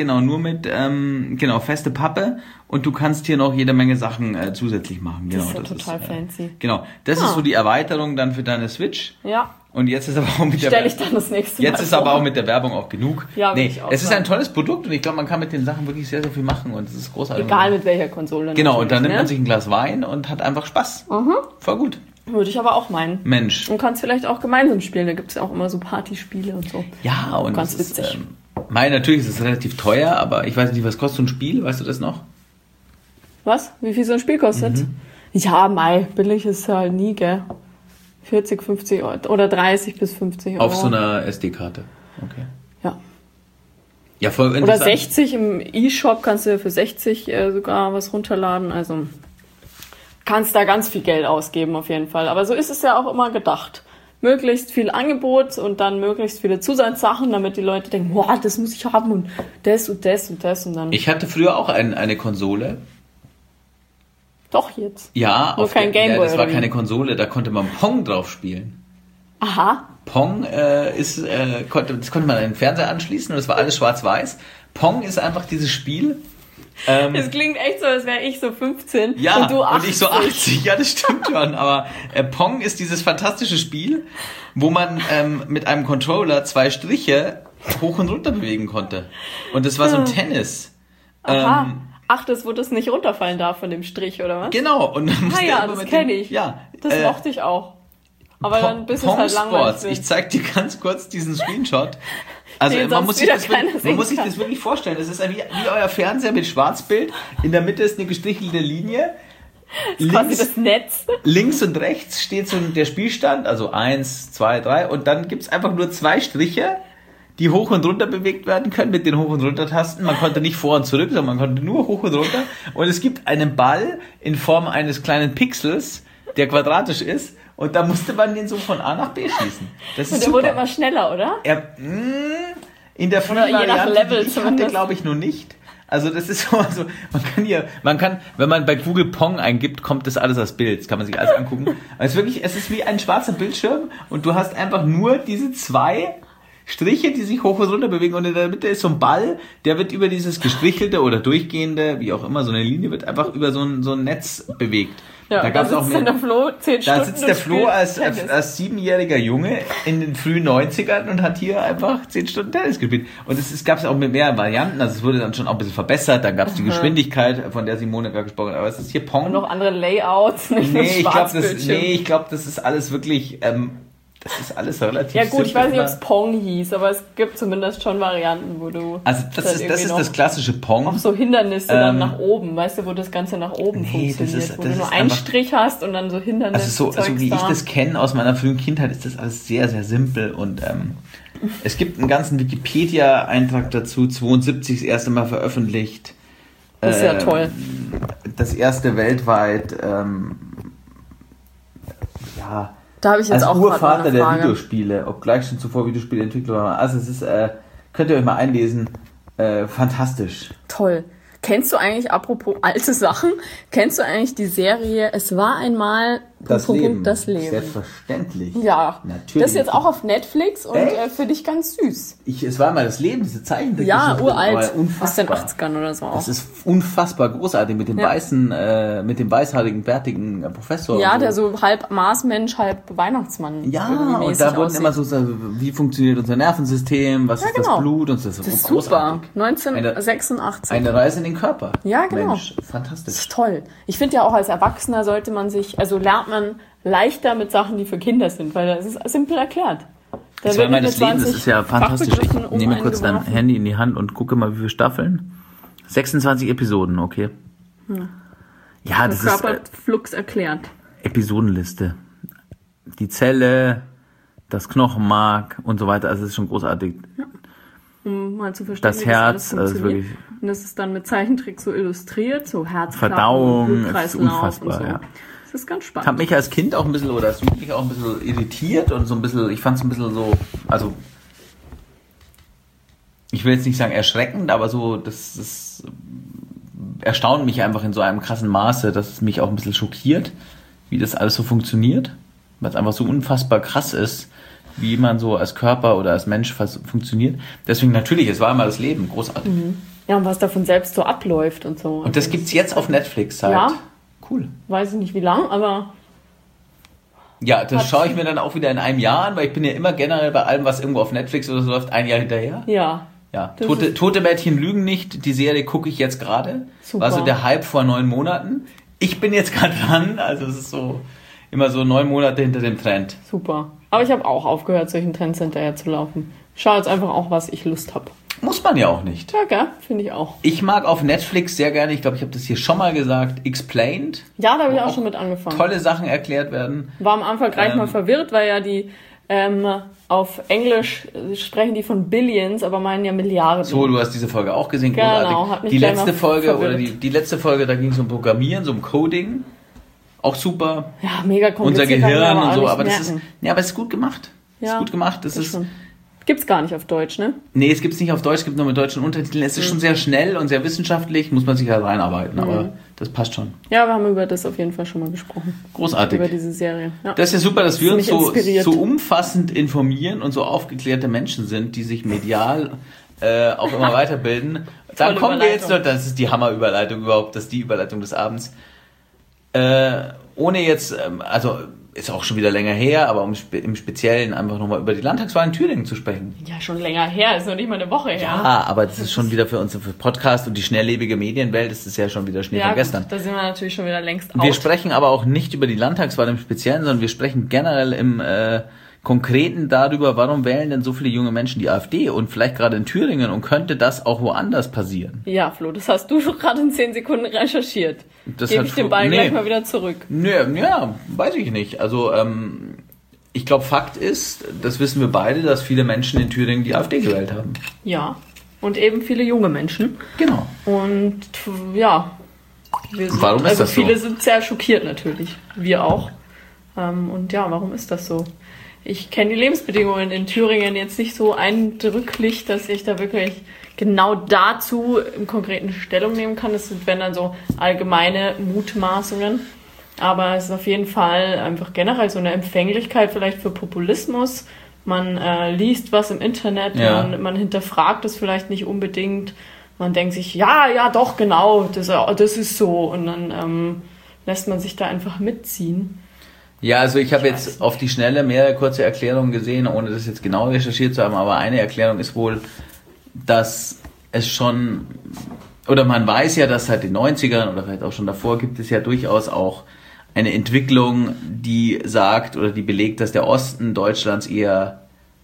mit feste Pappe und du kannst hier noch jede Menge Sachen zusätzlich machen. Genau, Das ist ja total fancy. Genau, das ist so die Erweiterung dann für deine Switch. Ja. Und jetzt ist aber auch mit Stelle ich dann das nächste Mal Jetzt ist vor. aber auch mit der Werbung auch genug. Ja, nee, ich auch es ist sagen. ein tolles Produkt und ich glaube, man kann mit den Sachen wirklich sehr, sehr viel machen und es ist großartig. Egal mit welcher Konsole. Genau, und dann nimmt natürlich, man sich ein Glas Wein und hat einfach Spaß. Voll gut. Würde ich aber auch meinen. Mensch. Und kannst vielleicht auch gemeinsam spielen. Da gibt es ja auch immer so Partyspiele und so. Ja, und Ganz das witzig. ist, natürlich ist es relativ teuer, aber ich weiß nicht, was kostet so ein Spiel? Weißt du das noch? Was? Wie viel so ein Spiel kostet? Ja, billig ist halt nie, gell? 40, 50 Euro oder 30 bis 50 Euro. Auf so einer SD-Karte. Okay. Ja. Ja, voll Oder interessant. 60 im E-Shop kannst du für 60 sogar was runterladen. Also kannst da ganz viel Geld ausgeben auf jeden Fall. Aber so ist es ja auch immer gedacht. Möglichst viel Angebot und dann möglichst viele Zusatzsachen, damit die Leute denken, boah, das muss ich haben und das und das und das und dann... Ich hatte früher auch eine Konsole. Doch jetzt. Ja, Nur kein Gameboy das war oder wie? keine Konsole, da konnte man Pong drauf spielen. Aha. Pong das konnte man an den Fernseher anschließen und es war alles schwarz-weiß. Pong ist einfach dieses Spiel. Es klingt echt so, als wäre ich so 15 Ja, und du 80. und ich so 80, ja, das stimmt schon. Aber Pong ist dieses fantastische Spiel, wo man mit einem Controller 2 Striche hoch und runter bewegen konnte. Und das war so ein Tennis. Aha. Ach, wo das nicht runterfallen darf von dem Strich, oder was? Genau. Und dann musste ja, immer das mit kenne ich. Ja, Das mochte ich auch. Aber dann bist du Pong halt langweilig. Sports. Ich zeig dir ganz kurz diesen Screenshot. Also Den man sonst muss, sich wieder das, keiner man sehen muss sich kann. das wirklich vorstellen. Das ist wie euer Fernseher mit Schwarzbild. In der Mitte ist eine gestrichelte Linie. Quasi das Netz. Links und rechts steht so der Spielstand, also 1, 2, 3 und dann gibt's einfach nur 2 Striche, die hoch und runter bewegt werden können mit den Hoch- und Runter-Tasten. Man konnte nicht vor und zurück, sondern man konnte nur hoch und runter. Und es gibt einen Ball in Form eines kleinen Pixels, der quadratisch ist. Und da musste man den so von A nach B schießen. Das ist Und der super. wurde immer schneller, oder? In der frühen Oder je nach Variante, Level die ich hatte, zumindest. glaube ich, noch nicht. Also das ist so, also man kann, wenn man bei Google Pong eingibt, kommt das alles als Bild. Das kann man sich alles angucken. Aber es ist wie ein schwarzer Bildschirm und du hast einfach nur diese 2 Striche, die sich hoch und runter bewegen und in der Mitte ist so ein Ball, der wird über dieses gestrichelte oder durchgehende, wie auch immer, so eine Linie wird einfach über so ein Netz bewegt. Ja, da gab's auch mehr. Der Flo 10 Da Stunden sitzt der Flo als 7-jähriger Junge in den frühen 90ern und hat hier einfach 10 Stunden Tennis gespielt. Und es gab es auch mit mehr Varianten, also es wurde dann schon auch ein bisschen verbessert, dann gab es die Geschwindigkeit, von der Simone gerade gesprochen hat, aber es ist hier Pong. Und noch andere Layouts, nicht nur Schwarzbildschirm. Ich glaube, das ist alles wirklich, das ist alles relativ Ja gut, ich weiß nicht, ob simpel. es Pong hieß, aber es gibt zumindest schon Varianten, wo du... Also das ist das klassische Pong. Auch so Hindernisse dann nach oben, weißt du, wo das Ganze nach oben funktioniert, wo du nur einen Strich hast und dann so Hindernisse. Also so wie ich das kenne aus meiner frühen Kindheit, ist das alles sehr, sehr simpel und es gibt einen ganzen Wikipedia-Eintrag dazu, 72 das erste Mal veröffentlicht. Das ist ja toll. Das erste weltweit, Da habe ich jetzt als auch Urvater der Frage. Videospiele, obgleich schon zuvor Videospieleentwickler war. Also es ist, könnt ihr euch mal einlesen, fantastisch. Toll. Kennst du eigentlich, apropos alte Sachen, kennst du eigentlich die Serie Es war einmal... Das Leben. Selbstverständlich. Ja, Ja, natürlich. das ist jetzt auch auf Netflix und für dich ganz süß. Es war mal das Leben, diese Zeichentrick. Ja, uralt. Aus den Unfassbar. 80ern oder so auch. Das ist unfassbar großartig mit dem mit dem weißhaarigen, bärtigen Professor. Ja, und so. der so halb Marsmensch, halb Weihnachtsmann. Ja, irgendwie und mäßig da wurden aussieht. immer so, wie funktioniert unser Nervensystem, was ist genau. das Blut und so. Das Das ist ist super. großartig. 1986. Eine Reise in den Körper. Ja, genau. Mensch, Das fantastisch. ist toll. Ich finde ja auch als Erwachsener sollte man lernt man leichter mit Sachen, die für Kinder sind, weil das ist simpel erklärt. Da Das wird war nicht das mit Leben, das 20 ist ja fantastisch. Ich Fachbegriffen nehme kurz dein eingeworfen. Handy in die Hand und gucke mal, wie viele Staffeln. 26 Episoden, okay. Ja, das ist Körperflux erklärt. Episodenliste. Die Zelle, das Knochenmark und so weiter, also es ist schon großartig. Um mal zu verstehen, Das wie Herz, das alles also funktioniert. wirklich Und das ist dann mit Zeichentrick so illustriert, so Herzklappen, Verdauung, Blutkreislauf ist unfassbar, und so. ja. Das ist ganz Ich spannend. habe mich als Kind auch ein bisschen oder als Jugendlicher auch ein bisschen irritiert und so ein bisschen, ich fand es ein bisschen so, also ich will jetzt nicht sagen erschreckend, aber so, das erstaunt mich einfach in so einem krassen Maße, dass es mich auch ein bisschen schockiert, wie das alles so funktioniert, weil es einfach so unfassbar krass ist, wie man so als Körper oder als Mensch funktioniert. Deswegen natürlich, es war immer das Leben, großartig. Ja, und was davon selbst so abläuft und so. Und das gibt's jetzt auf Netflix seit. Ja. Cool. Weiß ich nicht wie lang, aber Ja, das schaue ich mir dann auch wieder in einem Jahr an, weil ich bin ja immer generell bei allem, was irgendwo auf Netflix oder so läuft, ein Jahr hinterher. ja. Ja, Das Tote Mädchen lügen nicht, die Serie gucke ich jetzt gerade. Super. War so der Hype vor 9 Monaten. Ich bin jetzt gerade dran, also es ist so immer so 9 Monate hinter dem Trend. Super. Aber ich habe auch aufgehört, solchen Trends hinterher zu laufen. Ich schaue jetzt einfach auch, was ich Lust habe. Muss man ja auch nicht. Ja, gell? Finde ich auch. Ich mag auf Netflix sehr gerne, ich glaube, ich habe das hier schon mal gesagt, Explained. Ja, da habe ich Wo auch schon mit angefangen. Tolle Sachen erklärt werden. War am Anfang gleich mal verwirrt, weil ja die auf Englisch sprechen die von Billions, aber meinen ja Milliarden. So, du hast diese Folge auch gesehen, Genau, großartig. hat mich Die gleich letzte mal Folge verwirrt. oder die letzte Folge, da ging es um Programmieren, so um Coding. Auch super. Ja, mega Unser kompliziert. kann ich Gehirn mir und so, auch aber nicht das ist, merken. ja, aber es ist gut gemacht. Ja, ist gut gemacht. Das ist, schon. Gibt's gar nicht auf Deutsch, ne? nee, es gibt's nicht auf Deutsch, es gibt nur mit deutschen Untertiteln. Es ist schon sehr schnell und sehr wissenschaftlich, muss man sich halt reinarbeiten, aber das passt schon. Ja, wir haben über das auf jeden Fall schon mal gesprochen. Großartig. Über diese Serie. Ja. Das ist ja super, dass wir uns Ziemlich inspiriert. so umfassend informieren und so aufgeklärte Menschen sind, die sich medial auch immer weiterbilden. Dann Tolle kommen wir jetzt noch, Überleitung. das ist die Hammerüberleitung überhaupt, das ist die Überleitung des Abends. Ohne jetzt, also ist auch schon wieder länger her, aber um im Speziellen einfach nochmal über die Landtagswahl in Thüringen zu sprechen. Ja, schon länger her, ist noch nicht mal eine Woche her. Ja, aber das ist schon wieder für uns, für Podcast und die schnelllebige Medienwelt, das ist ja schon wieder Schnee von gestern. Gut, da sind wir natürlich schon wieder längst Wir out. sprechen aber auch nicht über die Landtagswahl im Speziellen, sondern wir sprechen generell im Konkreten darüber, warum wählen denn so viele junge Menschen die AfD und vielleicht gerade in Thüringen und könnte das auch woanders passieren? Ja, Flo, das hast du schon gerade in 10 Sekunden recherchiert. Das Gebe hat ich den Flo- Ball nee. gleich mal wieder zurück. Nö, ja, weiß ich nicht. Also ich glaube, Fakt ist, das wissen wir beide, dass viele Menschen in Thüringen die AfD gewählt haben. Ja, und eben viele junge Menschen. Genau. Und ja, wir sind, Warum ist also das so? viele sind sehr schockiert natürlich. Wir auch. Und ja, warum ist das so? Ich kenne die Lebensbedingungen in Thüringen jetzt nicht so eindrücklich, dass ich da wirklich genau dazu im Konkreten Stellung nehmen kann. Das sind, wenn dann so allgemeine Mutmaßungen. Aber es ist auf jeden Fall einfach generell so eine Empfänglichkeit vielleicht für Populismus, man liest was im Internet, man hinterfragt es vielleicht nicht unbedingt. Man denkt sich, ja, doch, genau, das ist so. Und dann lässt man sich da einfach mitziehen. Ja, also ich habe jetzt auf die Schnelle mehrere kurze Erklärungen gesehen, ohne das jetzt genau recherchiert zu haben, aber eine Erklärung ist wohl, dass es schon, oder man weiß ja, dass seit den 90ern oder vielleicht auch schon davor gibt es ja durchaus auch eine Entwicklung, die sagt oder die belegt, dass der Osten Deutschlands eher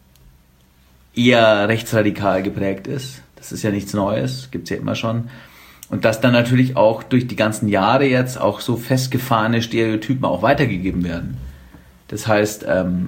rechtsradikal geprägt ist. Das ist ja nichts Neues, gibt's ja immer schon. Und dass dann natürlich auch durch die ganzen Jahre jetzt auch so festgefahrene Stereotypen auch weitergegeben werden. Das heißt,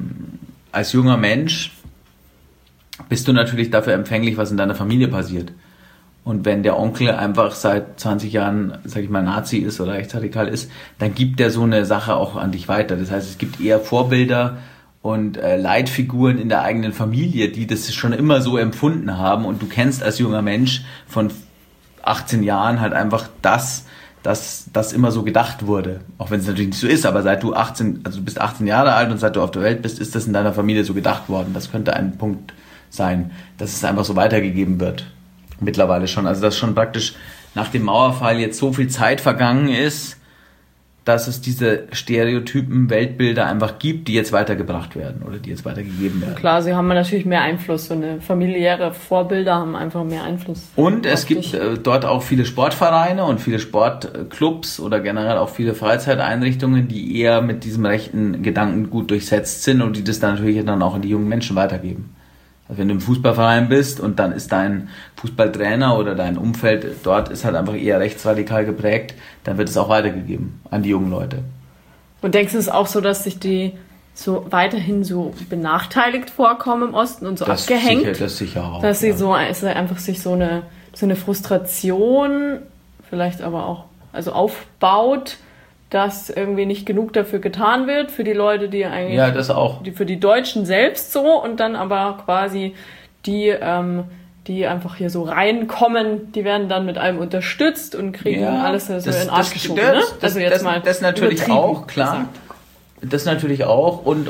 als junger Mensch bist du natürlich dafür empfänglich, was in deiner Familie passiert. Und wenn der Onkel einfach seit 20 Jahren, sag ich mal, Nazi ist oder rechtsradikal ist, dann gibt der so eine Sache auch an dich weiter. Das heißt, es gibt eher Vorbilder und Leitfiguren in der eigenen Familie, die das schon immer so empfunden haben. Und du kennst als junger Mensch von 18 Jahren halt einfach das immer so gedacht wurde. Auch wenn es natürlich nicht so ist, aber seit du du bist 18 Jahre alt und seit du auf der Welt bist, ist das in deiner Familie so gedacht worden. Das könnte ein Punkt sein, dass es einfach so weitergegeben wird. Mittlerweile schon. Also dass schon praktisch nach dem Mauerfall jetzt so viel Zeit vergangen ist, dass es diese Stereotypen, Weltbilder einfach gibt, die jetzt weitergebracht werden oder die jetzt weitergegeben werden. Klar, sie haben natürlich mehr Einfluss. So eine familiäre Vorbilder haben einfach mehr Einfluss. Und es gibt dort auch viele Sportvereine und viele Sportclubs oder generell auch viele Freizeiteinrichtungen, die eher mit diesem rechten Gedanken gut durchsetzt sind und die das dann natürlich dann auch an die jungen Menschen weitergeben. Also wenn du im Fußballverein bist und dann ist dein Fußballtrainer oder dein Umfeld dort ist halt einfach eher rechtsradikal geprägt, dann wird es auch weitergegeben an die jungen Leute. Und denkst du, es ist auch so, dass sich die so weiterhin so benachteiligt vorkommen im Osten und so das abgehängt? Das sicher auch. Dass sie so einfach sich so eine Frustration vielleicht aber auch aufbaut, dass irgendwie nicht genug dafür getan wird, für die Leute, die eigentlich... Ja, das auch. Für die Deutschen selbst so und dann aber quasi die einfach hier so reinkommen, die werden dann mit allem unterstützt und kriegen alles so in den Arsch geschoben. Das natürlich auch, klar. Gesagt. Das natürlich auch. Und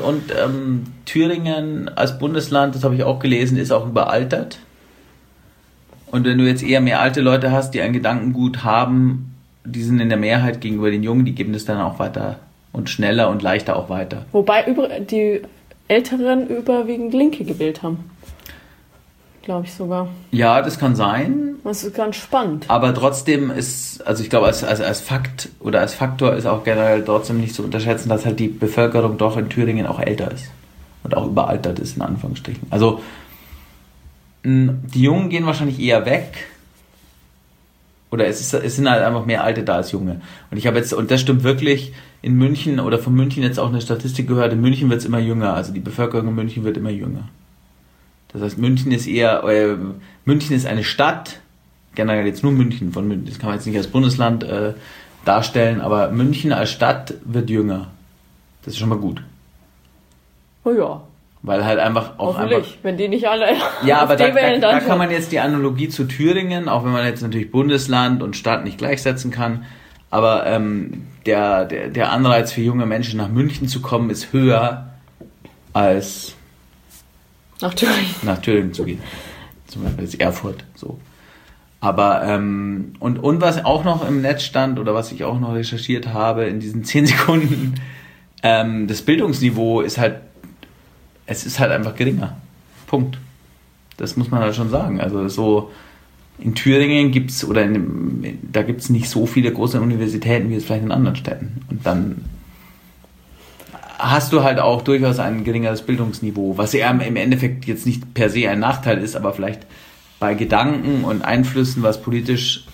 Thüringen als Bundesland, das habe ich auch gelesen, ist auch überaltert. Und wenn du jetzt eher mehr alte Leute hast, die ein Gedankengut haben, die sind in der Mehrheit gegenüber den Jungen, die geben das dann auch weiter und schneller und leichter auch weiter. Wobei die Älteren überwiegend Linke gewählt haben. Glaube ich sogar. Ja, das kann sein. Das ist ganz spannend. Aber trotzdem ist, also ich glaube, als Fakt oder als Faktor ist auch generell trotzdem nicht zu unterschätzen, dass halt die Bevölkerung doch in Thüringen auch älter ist. Und auch überaltert ist, in Anführungsstrichen. Also, die Jungen gehen wahrscheinlich eher weg. Oder es sind halt einfach mehr Alte da als Junge. Und ich habe jetzt, und das stimmt wirklich, in München oder von München jetzt auch eine Statistik gehört, in München wird es immer jünger. Also die Bevölkerung in München wird immer jünger. Das heißt, München ist eine Stadt, generell jetzt nur München, das kann man jetzt nicht als Bundesland darstellen, aber München als Stadt wird jünger. Das ist schon mal gut. Oh ja. Weil halt einfach auch einfach... wenn die nicht alle... Ja, aber da kann man jetzt die Analogie zu Thüringen, auch wenn man jetzt natürlich Bundesland und Stadt nicht gleichsetzen kann, aber der Anreiz für junge Menschen nach München zu kommen ist höher als nach Thüringen zu gehen. Zum Beispiel jetzt Erfurt. So. Aber und was auch noch im Netz stand oder was ich auch noch recherchiert habe in diesen 10 Sekunden, das Bildungsniveau ist halt einfach geringer. Punkt. Das muss man halt schon sagen. Also so in Thüringen gibt's da gibt's nicht so viele große Universitäten wie es vielleicht in anderen Städten. Und dann hast du halt auch durchaus ein geringeres Bildungsniveau, was ja im Endeffekt jetzt nicht per se ein Nachteil ist, aber vielleicht bei Gedanken und Einflüssen, was politisch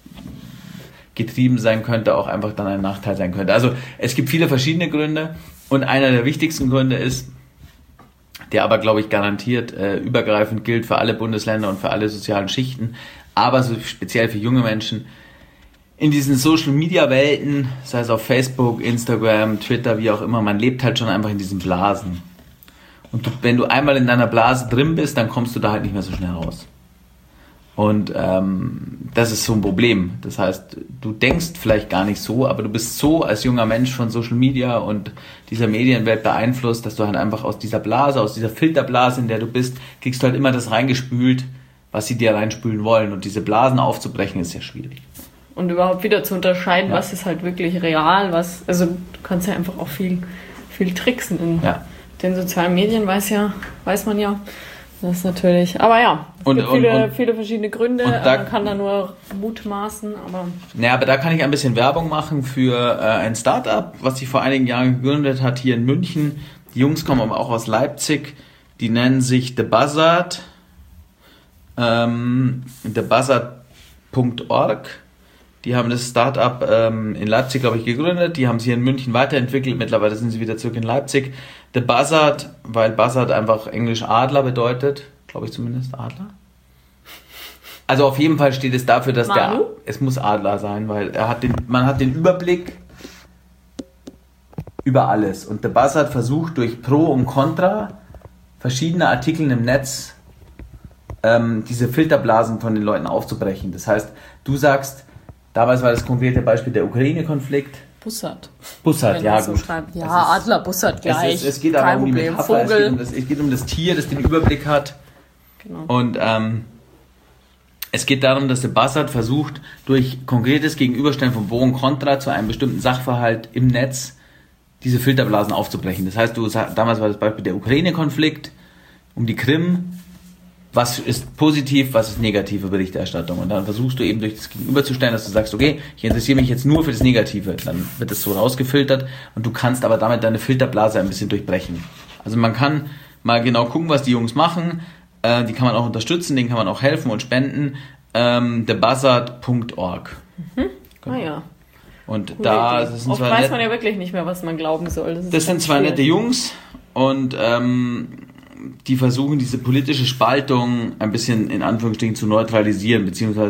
getrieben sein könnte, auch einfach dann ein Nachteil sein könnte. Also es gibt viele verschiedene Gründe und einer der wichtigsten Gründe ist, der aber, glaube ich, garantiert übergreifend gilt für alle Bundesländer und für alle sozialen Schichten, aber so speziell für junge Menschen, in diesen Social-Media-Welten, sei es auf Facebook, Instagram, Twitter, wie auch immer, man lebt halt schon einfach in diesen Blasen. Und wenn du einmal in deiner Blase drin bist, dann kommst du da halt nicht mehr so schnell raus. Und das ist so ein Problem. Das heißt, du denkst vielleicht gar nicht so, aber du bist so als junger Mensch von Social Media und dieser Medienwelt beeinflusst, dass du halt einfach aus dieser Blase, aus dieser Filterblase, in der du bist, kriegst du halt immer das reingespült, was sie dir reinspülen wollen. Und diese Blasen aufzubrechen, ist sehr schwierig. Und überhaupt wieder zu unterscheiden, was ist halt wirklich real, also du kannst ja einfach auch viel tricksen in den sozialen Medien, weiß man ja. Das ist natürlich, aber ja, es gibt viele verschiedene Gründe, man kann da nur mutmaßen, aber... Ja, aber da kann ich ein bisschen Werbung machen für ein Startup, was sich vor einigen Jahren gegründet hat, hier in München. Die Jungs kommen aber auch aus Leipzig, die nennen sich The Buzzard, thebuzzard.org. Die haben das Startup in Leipzig, glaube ich, gegründet. Die haben es hier in München weiterentwickelt. Mittlerweile sind sie wieder zurück in Leipzig. The Buzzard, weil Buzzard einfach englisch Adler bedeutet. Glaube ich zumindest, Adler. Also auf jeden Fall steht es dafür, dass es muss Adler sein, weil man hat den Überblick über alles. Und The Buzzard versucht durch Pro und Contra verschiedene Artikel im Netz diese Filterblasen von den Leuten aufzubrechen. Das heißt, du sagst, damals war das konkrete Beispiel der Ukraine-Konflikt. Bussard, ja gut. Ja, Adler, Bussard gleich. Es geht aber um die Metapher, es geht um das Tier, das den Überblick hat. Genau. Und es geht darum, dass der Buzzard versucht, durch konkretes Gegenüberstellen von Pro und Contra zu einem bestimmten Sachverhalt im Netz diese Filterblasen aufzubrechen. Das heißt, damals war das Beispiel der Ukraine-Konflikt um die Krim. Was ist positiv, was ist negative Berichterstattung? Und dann versuchst du eben durch das Gegenüberzustellen, dass du sagst, okay, ich interessiere mich jetzt nur für das Negative. Dann wird das so rausgefiltert und du kannst aber damit deine Filterblase ein bisschen durchbrechen. Also man kann mal genau gucken, was die Jungs machen. Die kann man auch unterstützen, denen kann man auch helfen und spenden. thebuzzard.org. Genau. Ah ja. Und da sind oft weiß man ja wirklich nicht mehr, was man glauben soll. Das sind zwei nette Jungs und die versuchen, diese politische Spaltung ein bisschen in Anführungsstrichen zu neutralisieren, beziehungsweise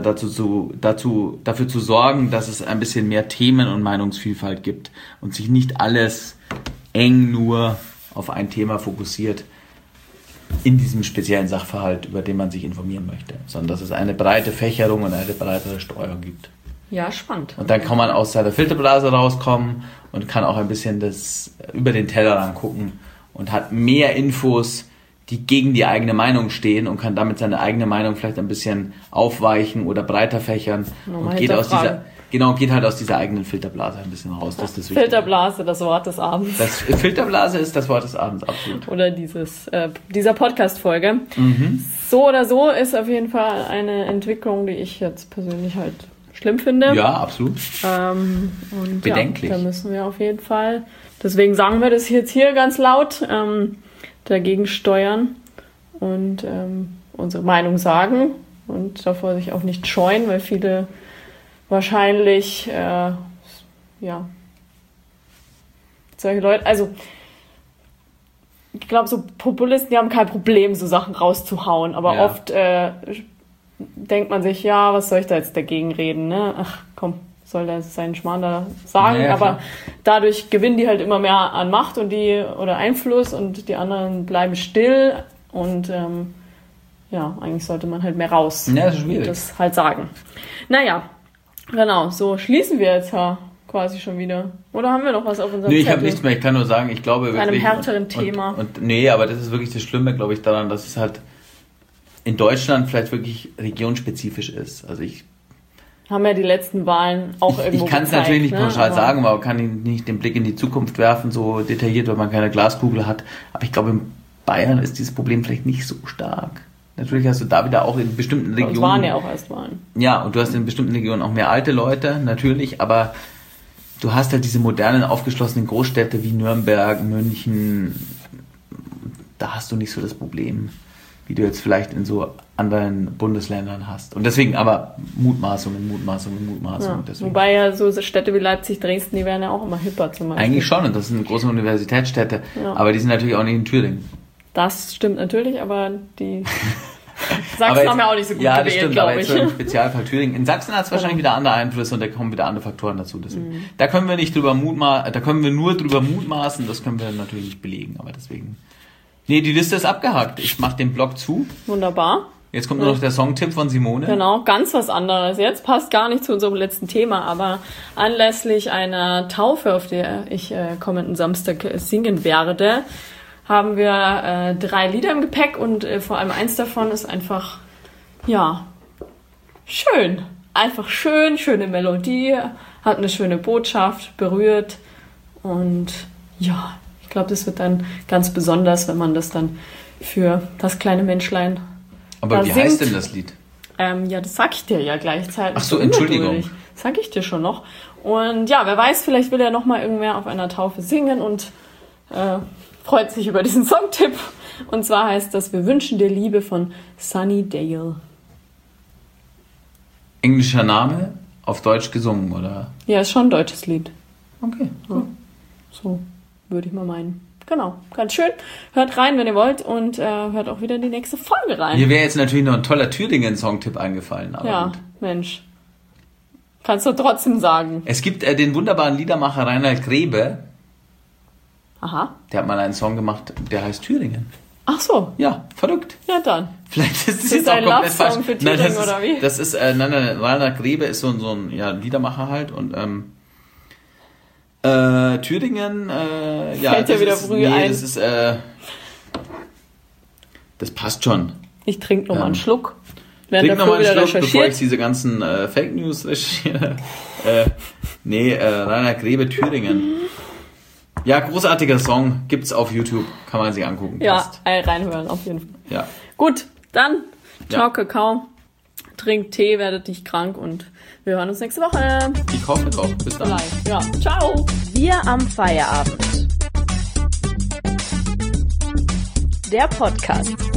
dafür zu sorgen, dass es ein bisschen mehr Themen- und Meinungsvielfalt gibt und sich nicht alles eng nur auf ein Thema fokussiert in diesem speziellen Sachverhalt, über den man sich informieren möchte, sondern dass es eine breite Fächerung und eine breitere Streuung gibt. Ja, spannend. Und dann kann man aus seiner Filterblase rauskommen und kann auch ein bisschen das über den Tellerrand gucken und hat mehr Infos, die gegen die eigene Meinung stehen und kann damit seine eigene Meinung vielleicht ein bisschen aufweichen oder breiter fächern und geht halt aus dieser eigenen Filterblase ein bisschen raus. Das ist das Filterblase, das Wort des Abends. Filterblase ist das Wort des Abends, absolut. Oder dieser Podcast-Folge. Mhm. So oder so ist auf jeden Fall eine Entwicklung, die ich jetzt persönlich halt schlimm finde. Ja, absolut. Und bedenklich. Ja, da müssen wir auf jeden Fall, deswegen sagen wir das jetzt hier ganz laut, dagegen steuern und unsere Meinung sagen und davor sich auch nicht scheuen, weil viele wahrscheinlich solche Leute, also ich glaube, so Populisten, die haben kein Problem, so Sachen rauszuhauen, aber oft denkt man sich, ja, was soll ich da jetzt dagegen reden, ne? Ach komm, soll der seinen Schmarrn da sagen, aber klar. Dadurch gewinnen die halt immer mehr an Macht oder Einfluss und die anderen bleiben still und eigentlich sollte man halt mehr raus das ist schwierig. Und das halt sagen. Naja, genau, so schließen wir jetzt quasi schon wieder. Oder haben wir noch was auf unserem Zettel? Ich habe nichts mehr, ich kann nur sagen, ich glaube wirklich... einem härteren Thema. Aber das ist wirklich das Schlimme, glaube ich, daran, dass es halt in Deutschland vielleicht wirklich regionspezifisch ist. Also haben ja die letzten Wahlen auch irgendwo Ich kann es natürlich nicht pauschal sagen, aber man kann nicht den Blick in die Zukunft werfen, so detailliert, weil man keine Glaskugel hat. Aber ich glaube, in Bayern ist dieses Problem vielleicht nicht so stark. Natürlich hast du da wieder auch in bestimmten Regionen... Es waren ja auch erst Wahlen. Ja, und du hast in bestimmten Regionen auch mehr alte Leute, natürlich, aber du hast halt diese modernen, aufgeschlossenen Großstädte wie Nürnberg, München, da hast du nicht so das Problem, wie du jetzt vielleicht in so anderen Bundesländern hast. Und deswegen aber Mutmaßungen. Ja, wobei ja so Städte wie Leipzig, Dresden, die werden ja auch immer hipper zum Beispiel. Eigentlich schon, und das sind große Universitätsstädte, aber die sind natürlich auch nicht in Thüringen. Das stimmt natürlich, aber die Sachsen haben ja auch nicht so gut gewählt, stimmt, glaube aber ich. Jetzt so im Spezialfall Thüringen. In Sachsen hat es wahrscheinlich wieder andere Einflüsse und da kommen wieder andere Faktoren dazu. Deswegen. Da können wir nicht drüber da können wir nur drüber mutmaßen, das können wir natürlich nicht belegen, aber deswegen... Nee, die Liste ist abgehakt. Ich mache den Blog zu. Wunderbar. Jetzt kommt nur noch der Songtipp von Simone. Genau, ganz was anderes. Jetzt passt gar nicht zu unserem letzten Thema, aber anlässlich einer Taufe, auf der ich kommenden Samstag singen werde, haben wir 3 Lieder im Gepäck und vor allem eins davon ist einfach, ja, schön. Einfach schön, schöne Melodie, hat eine schöne Botschaft, berührt und ja, ich glaube, das wird dann ganz besonders, wenn man das dann für das kleine Menschlein Aber wie heißt denn das Lied? Ja, das sag ich dir ja gleichzeitig. Ach so, Entschuldigung. Das sag ich dir schon noch. Und ja, wer weiß, vielleicht will ja noch mal irgendwer auf einer Taufe singen und freut sich über diesen Songtipp. Und zwar heißt das Wir wünschen dir Liebe von Sunny Dale. Englischer Name, auf Deutsch gesungen, oder? Ja, ist schon ein deutsches Lied. Okay, Ja. So würde ich mal meinen. Genau, ganz schön. Hört rein, wenn ihr wollt und hört auch wieder in die nächste Folge rein. Mir wäre jetzt natürlich noch ein toller Thüringen-Songtipp eingefallen. Aber Ja, gut. Mensch. Kannst du trotzdem sagen. Es gibt den wunderbaren Liedermacher Reinhard Grebe. Aha. Der hat mal einen Song gemacht, der heißt Thüringen. Ach so. Ja, verrückt. Ja, dann. Vielleicht ist es Ist jetzt das auch ein komplett Love-Song falsch. für Thüringen, das ist, oder wie? Das ist, nein, Reinhard Grebe ist so ein Liedermacher halt und Thüringen, ja. Fällt dir das wieder ist, früh ein. Das ist, das passt schon. Ich trinke noch mal einen Schluck. Während Trink der noch mal Flo einen wieder Schluck, bevor ich recherchiert. diese ganzen Fake News recherchiere. Reinhard Grebe, Thüringen. Ja, großartiger Song. Gibt's auf YouTube. Kann man sich angucken. Ja, Passt. reinhören auf jeden Fall. Ja. Gut, dann ciao Ja. Kakao. Trinkt Tee, werdet nicht krank und wir hören uns nächste Woche. Ich hoffe doch. Bis dann. Vielleicht. Ja, ciao. Wir am Feierabend. Der Podcast.